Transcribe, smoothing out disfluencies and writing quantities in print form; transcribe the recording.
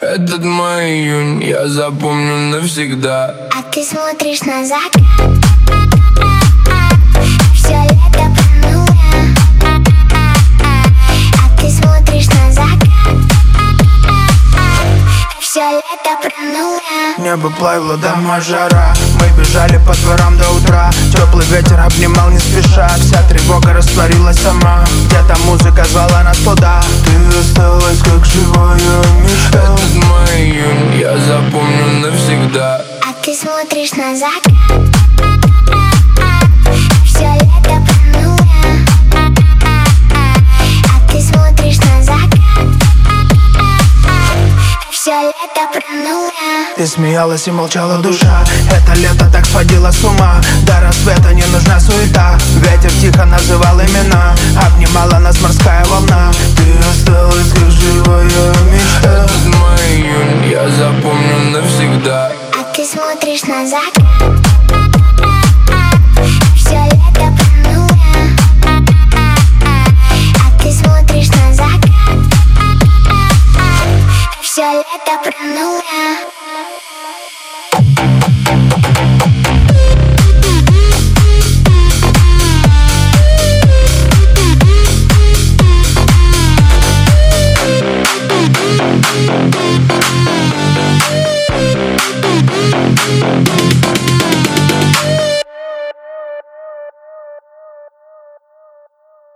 Этот мой июнь я запомню навсегда. А ты смотришь на закат, всё лето про нуля. А ты смотришь на закат, всё лето про нуля. Небо плавило, дома жара. Мы бежали по дворам до утра. Теплый ветер обнимал не спеша. Вся тревога растворилась сама. Где-то музыка звала нас туда. Ты осталась как живая мечта. Этот мой июнь я запомню навсегда. А ты смотришь на закат, всё лето про нуля. А ты смотришь на закат, всё лето про нуля. Ты смеялась и молчала душа. Это лето так сводило с ума. До рассвета не нужна суета. Ветер тихо называл имена. Обнимала нас морская волна. Ты осталась как живая мечта. Этот мой июнь я запомню навсегда. А ты смотришь на закат, всё лето про нуля. А ты смотришь на закат, всё лето про нуля.